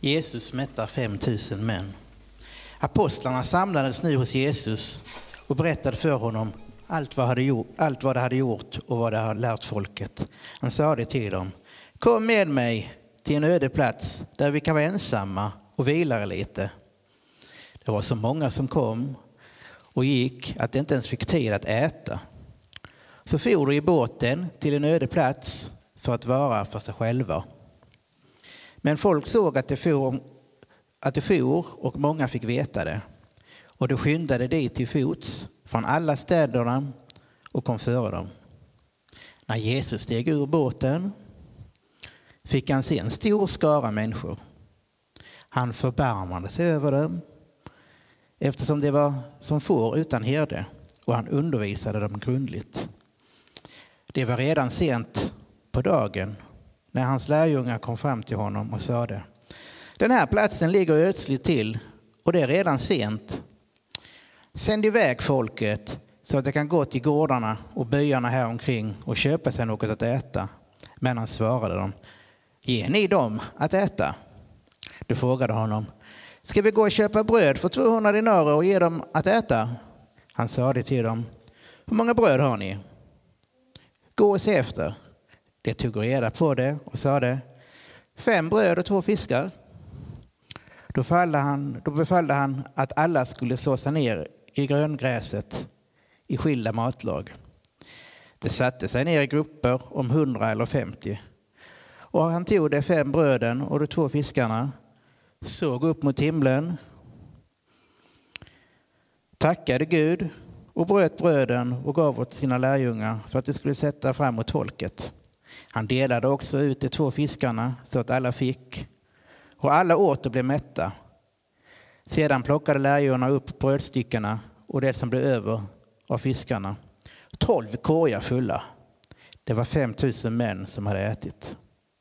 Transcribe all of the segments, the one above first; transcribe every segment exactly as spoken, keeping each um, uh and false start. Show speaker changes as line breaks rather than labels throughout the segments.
Jesus mättar fem tusen män. Apostlarna samlades nu hos Jesus och berättade för honom allt vad, hade gjort, allt vad de hade gjort och vad de hade lärt folket. Han sa det till dem: kom med mig till en öde plats där vi kan vara ensamma och vila lite. Det var så många som kom och gick att de inte ens fick tid att äta. Så for de i båten till en öde plats för att vara för sig själva. Men folk såg att det for, att det for och många fick veta det. Och de skyndade dit till fots från alla städerna och kom före dem. När Jesus steg ur båten fick han se en stor skara människor. Han förbarmade sig över dem eftersom det var som får utan herde, och han undervisade dem grundligt. Det var redan sent på dagen när hans lärjungar kom fram till honom och sade: den här platsen ligger ödsligt till och det är redan sent. Sänd iväg folket så att de kan gå till gårdarna och byarna här omkring och köpa sig något att äta. Men han svarade dem: ger ni dem att äta? De frågade honom: ska vi gå och köpa bröd för tvåhundra dinarer och ge dem att äta? Han sa det till dem: hur många bröd har ni? Gå och se efter. De tog reda på det och sa det: fem bröd och två fiskar. Då befallde han, då befallde han att alla skulle slå sig ner i gröngräset i skilda matlag. De satte sig ner i grupper om hundra eller femtio. Och han tog de fem bröden och de två fiskarna, såg upp mot himlen, tackade Gud och bröt bröden och gav åt sina lärjungar för att de skulle sätta fram mot folket. Han delade också ut de två fiskarna så att alla fick, och alla åt och blev mätta. Sedan plockade lärjungarna upp brödstyckena och det som blev över av fiskarna. Tolv korgar fulla. Det var fem tusen män som hade ätit.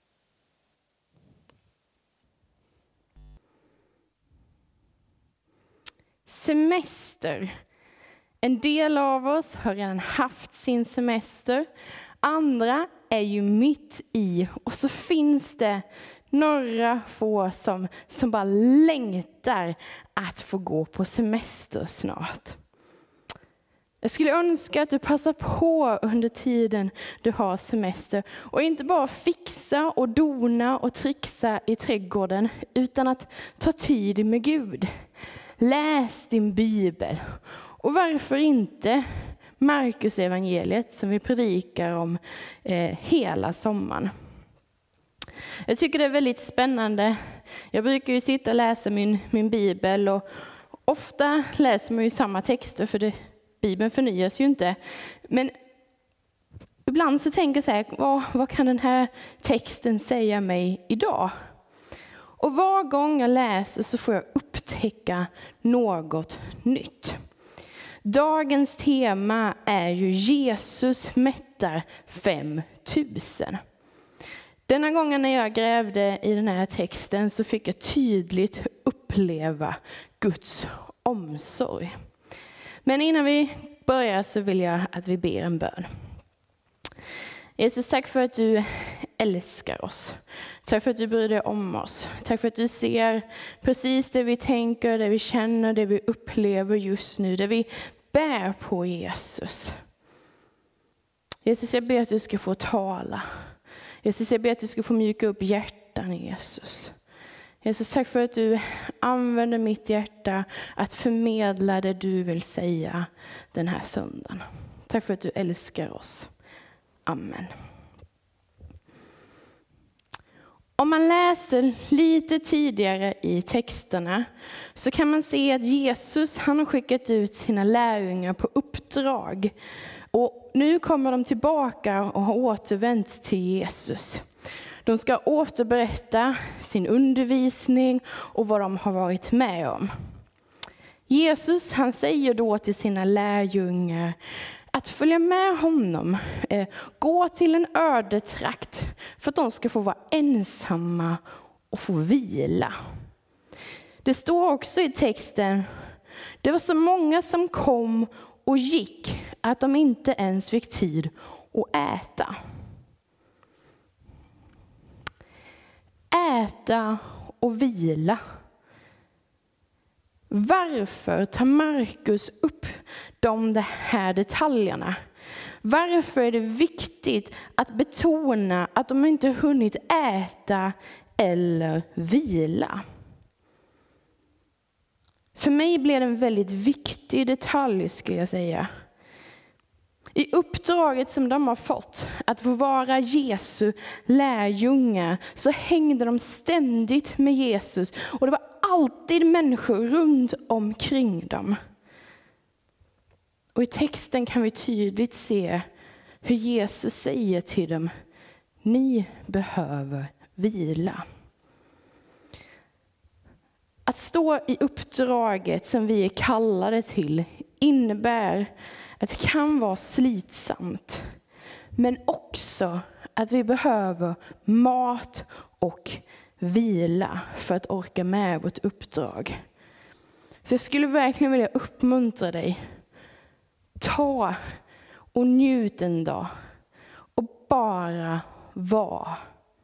Semester. En del av oss har redan haft sin semester. Andra är ju mitt i. Och så finns det några få som, som bara längtar att få gå på semester snart. Jag skulle önska att du passar på under tiden du har semester. Och inte bara fixa och dona och trixa i trädgården, utan att ta tid med Gud. Läs din bibel. Och varför inte Markus evangeliet som vi predikar om eh, hela sommaren. Jag tycker det är väldigt spännande. Jag brukar ju sitta och läsa min, min bibel, och ofta läser man ju samma texter för det, bibeln förnyas ju inte. Men ibland så tänker jag så här, vad, vad kan den här texten säga mig idag? Och var gång jag läser så får jag upptäcka något nytt. Dagens tema är ju Jesus mättar fem tusen. Denna gången när jag grävde i den här texten så fick jag tydligt uppleva Guds omsorg. Men innan vi börjar så vill jag att vi ber en bön. Jesus, tack för att du älskar oss. Tack för att du bryr dig om oss. Tack för att du ser precis det vi tänker, det vi känner, det vi upplever just nu. Det vi bär på Jesus. Jesus, jag ber att du ska få tala. Jesus, jag ber att du ska få mjuka upp hjärtan, Jesus. Jesus, tack för att du använder mitt hjärta att förmedla det du vill säga den här söndagen. Tack för att du älskar oss. Amen. Om man läser lite tidigare i texterna så kan man se att Jesus han har skickat ut sina lärjungar på uppdrag. Och nu kommer de tillbaka och har återvänt till Jesus. De ska återberätta sin undervisning och vad de har varit med om. Jesus han säger då till sina lärjungar att följa med honom, eh, gå till en ödetrakt för att de ska få vara ensamma och få vila. Det står också i texten, det var så många som kom och gick att de inte ens fick tid att äta. Äta och vila. Varför tar Markus upp de här detaljerna? Varför är det viktigt att betona att de inte hunnit äta eller vila? För mig blev det en väldigt viktig detalj, skulle jag säga. I uppdraget som de har fått att få vara Jesu lärjungar så hängde de ständigt med Jesus. Och det var alltid människor runt omkring dem. Och i texten kan vi tydligt se hur Jesus säger till dem: ni behöver vila. Att stå i uppdraget som vi är kallade till innebär att det kan vara slitsamt, men också att vi behöver mat och vila för att orka med vårt uppdrag. Så jag skulle verkligen vilja uppmuntra dig. Ta och njut en dag och bara var.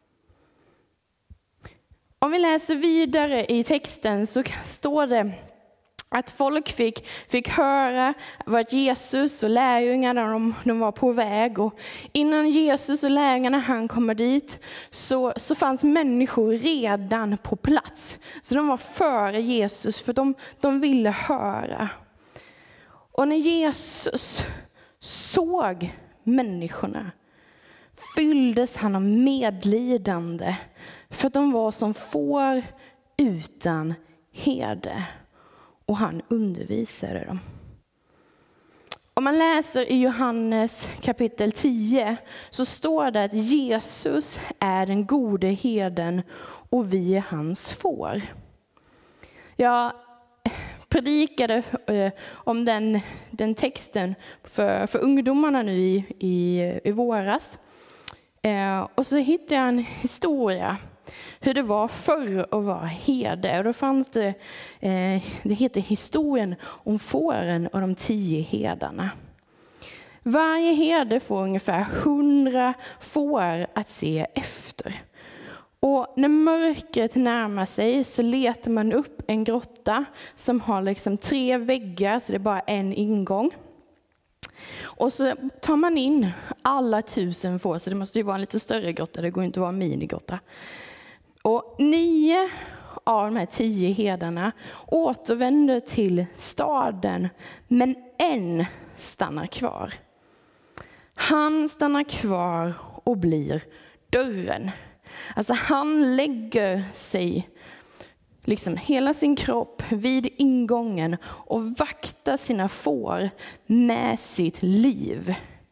Om vi läser vidare i texten så står det att folk fick, fick höra vad Jesus och lärjungarna de, de var på väg. Och innan Jesus och lärjungarna han kommer dit så, så fanns människor redan på plats. Så de var före Jesus för de, de ville höra. Och när Jesus såg människorna fylldes han av medlidande för att de var som får utan herde. Och han undervisade dem. Om man läser i Johannes kapitel tio så står det att Jesus är den gode herden och vi är hans får. Jag predikade om den, den texten för, för ungdomarna nu i, i, i våras. Eh, och så hittade jag en historia hur det var förr att vara herde. Och då fanns det, eh, det heter historien om fåren och de tio herdarna. Varje herde får ungefär hundra får att se efter. Och när mörkret närmar sig så letar man upp en grotta som har liksom tre väggar, så det är bara en ingång. Och så tar man in alla tusen får, så det måste ju vara en lite större grotta, det går inte att vara en minigrotta. Och nio av de här tio herdarna återvänder till staden, men en stannar kvar. Han stannar kvar och blir dörren. Alltså han lägger sig, liksom hela sin kropp vid ingången och vaktar sina får med sitt liv.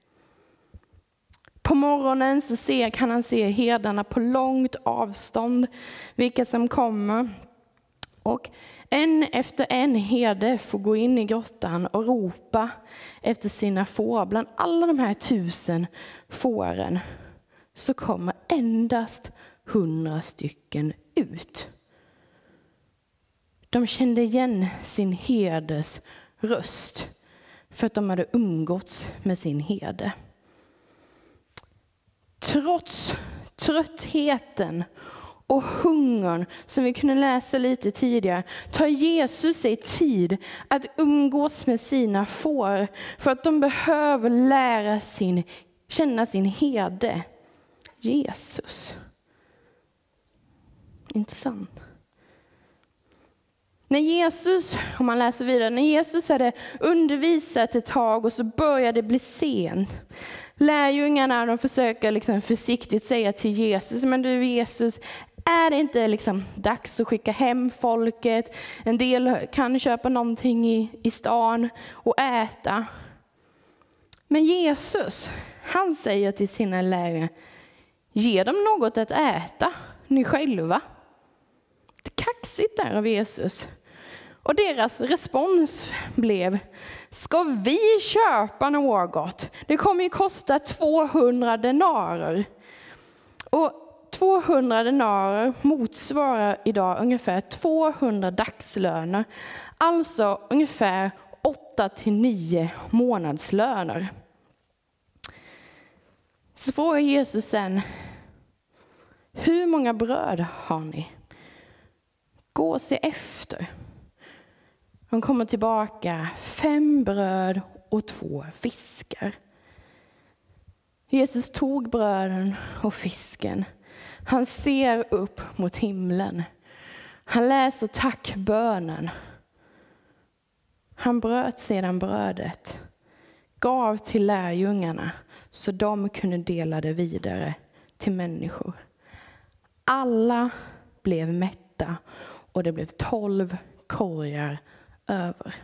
På morgonen så ser, kan han se herdarna på långt avstånd, vilka som kommer. Och en efter en herde får gå in i grottan och ropa efter sina får. Bland alla de här tusen fåren så kommer endast hundra stycken ut. De kände igen sin herdes röst för att de hade umgåtts med sin herde. Trots tröttheten och hungern som vi kunde läsa lite tidigare tar Jesus sig tid att umgås med sina får för att de behöver lära sin, känna sin herde, Jesus. Intressant. När Jesus, om man läser vidare, när Jesus hade undervisat ett tag och så började det bli sent. Lärjungarna de försöker liksom försiktigt säga till Jesus, men du Jesus, är det inte liksom dags att skicka hem folket? En del kan köpa någonting i, i stan och äta. Men Jesus, han säger till sina lärjungar, ge dem något att äta, ni själva. Det är kaxigt där av Jesus. Och deras respons blev, ska vi köpa något? Det kommer ju kosta tvåhundra denarer. Och tvåhundra denarer motsvarar idag ungefär tvåhundra dagslöner. Alltså ungefär åtta till nio månadslöner. Så frågar Jesus sen, hur många bröd har ni? gå och se efter. De kommer tillbaka, fem bröd och två fiskar. Jesus tog bröden och fisken. Han ser upp mot himlen. Han läser tackbönen. Han bröt sedan brödet, gav till lärjungarna så de kunde dela det vidare till människor. Alla blev mätta och det blev tolv korgar över.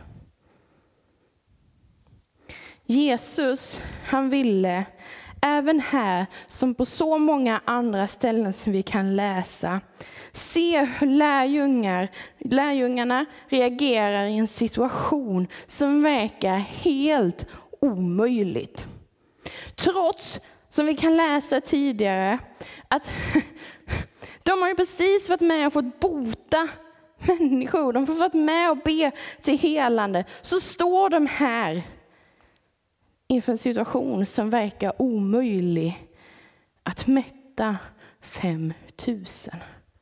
Jesus, han ville även här, som på så många andra ställen som vi kan läsa, se hur lärjungar, lärjungarna reagerar i en situation som verkar helt omöjligt. Trots, som vi kan läsa tidigare, att de har ju precis varit med och fått bota människor. De har varit med och be till helande. Så står de här inför en situation som verkar omöjlig att mätta fem tusen.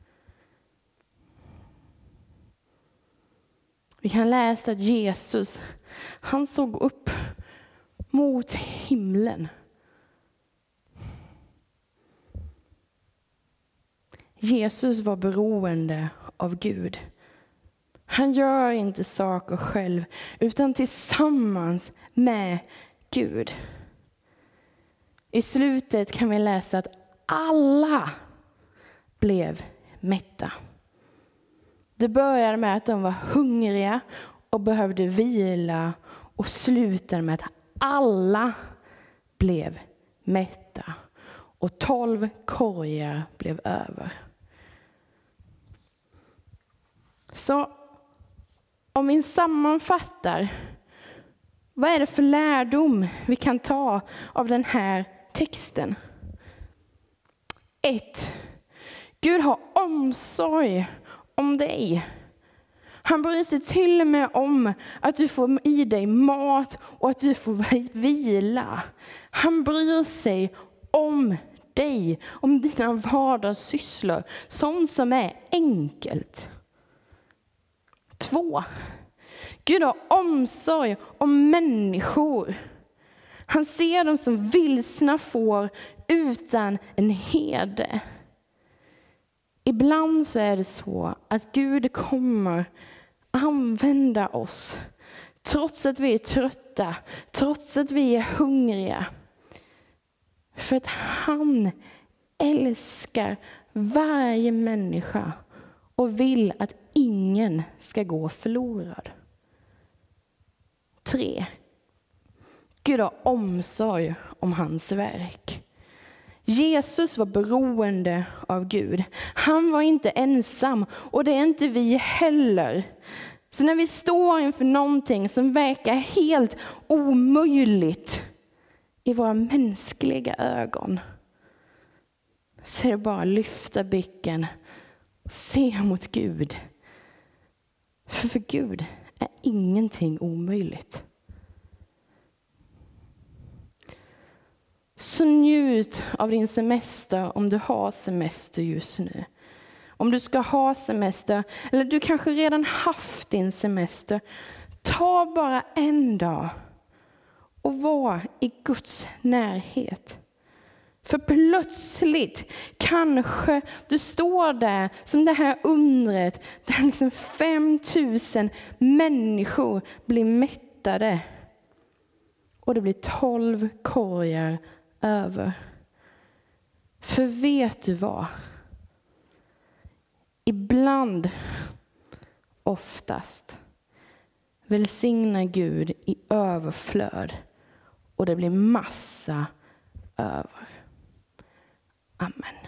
Vi kan läsa att Jesus, han såg upp mot himlen. Jesus var beroende av Gud. Han gör inte saker själv utan tillsammans med Gud. I slutet kan vi läsa att alla blev mätta. Det började med att de var hungriga och behövde vila och slutade med att alla blev mätta och tolv korgar blev över. Så om vi sammanfattar, vad är det för lärdom vi kan ta av den här texten? ett. Gud har omsorg om dig. Han bryr sig till och med om att du får i dig mat och att du får vila. Han bryr sig om dig, om dina vardagssysslor, sånt som är enkelt. två. Gud har omsorg om människor. Han ser dem som vilsna får utan en herde. Ibland så är det så att Gud kommer använda oss trots att vi är trötta, trots att vi är hungriga. För att han älskar varje människa och vill att ingen ska gå förlorad. tre. Gud har omsorg om hans verk. Jesus var beroende av Gud. Han var inte ensam och det är inte vi heller. Så när vi står inför någonting som verkar helt omöjligt i våra mänskliga ögon, så är det bara att lyfta blicken och se mot Gud. För för Gud är ingenting omöjligt. Så njut av din semester om du har semester just nu. Om du ska ha semester, eller du kanske redan haft din semester, ta bara en dag och var i Guds närhet. För plötsligt kanske du står där som det här undret där liksom fem tusen människor blir mättade. Och det blir tolv korgar över. För vet du vad? Ibland, oftast, välsignar Gud i överflöd. Och det blir massa över. Amen.